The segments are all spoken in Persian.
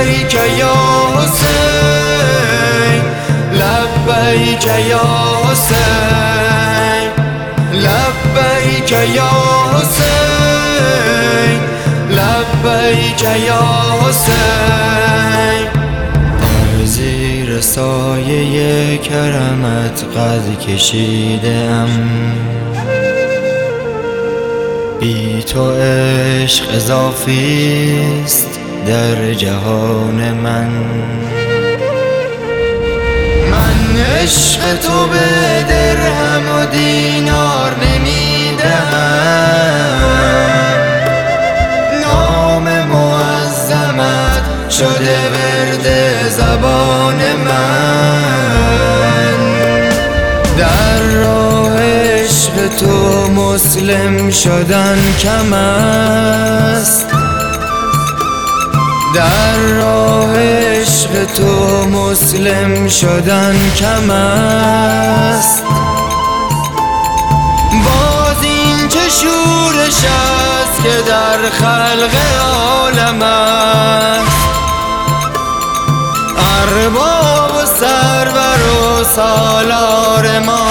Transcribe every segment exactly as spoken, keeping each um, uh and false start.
لبیک یا حسین، لبیک یا حسین، لبیک یا حسین، لبیک یا حسین. در زیر سایه کرمت قد کشیدم، بی تو عشق اضافیست در جهان من. من عشق تو به درهم و دینار نمیدهم، نام معظمت شده ورد زبان من. در راه عشق تو مسلم شدن کم است، در راه عشق تو مسلم شدن کم است. باز این چه شورش است که در خلق عالم است، ارباب و سرور و سالار ما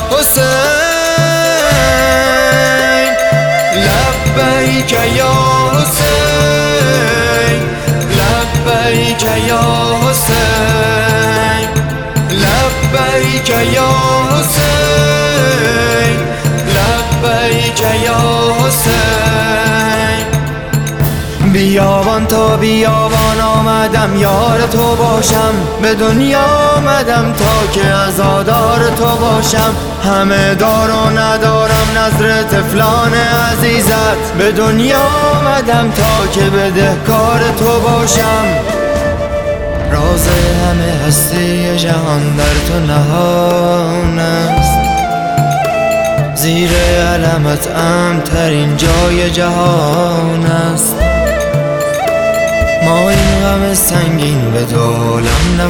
حسین. لبیک یا حسین، لبیک یا حسین، لبیک یا حسین، لبیک یا حسین. بیابان تا بیابان آمدم یار تو باشم، به دنیا آمدم تا که عزادار تو باشم. همه دار و ندارم نظر طفلان عزیزت، به دنیا آمدم تا که بدهکار تو باشم. راز همه هستی جهان در تو نهان است، زیر علمت امن‌ترین جای جهان است. ما این غم سنگین به دولم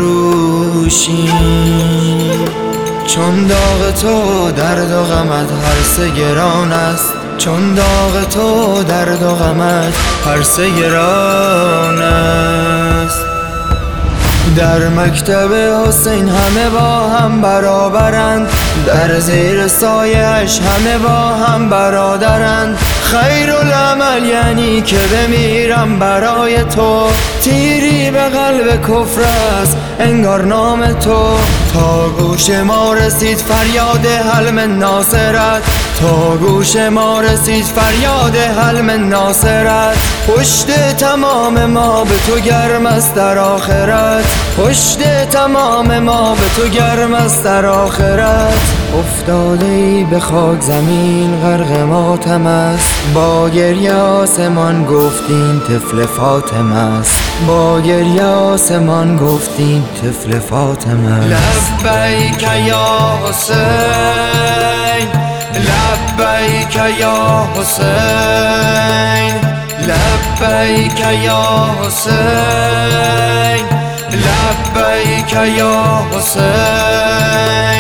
نفروشیم، چون داغ تو درد و غمت هر سه گران است، چون داغ تو درد و غمت هر سه گران است. در مکتب حسین همه با هم برابرند، در زیر سایه‌اش همه با هم برادرند. خیرالعمل یعنی که بمیرم برای تو، تیری به قلب کفر است انگار نام تو. تا گوش ما رسید فریاد حلم ناصرت، تا گوش ما رسید فریاد حلم ناصرت. پشت تمام ما به تو گرم است در آخرت، پشت تمام ما به تو گرم است در آخرت. افتاده ای به خاک زمین غرق ماتم است، با گریه آسمان گفتین طفل فاطمه است، با گریه آسمان گفتین طفل فاطمه است. لبیک یا حسین، لبیک یا حسین، لبیک یا حسین، لبیک یا حسین.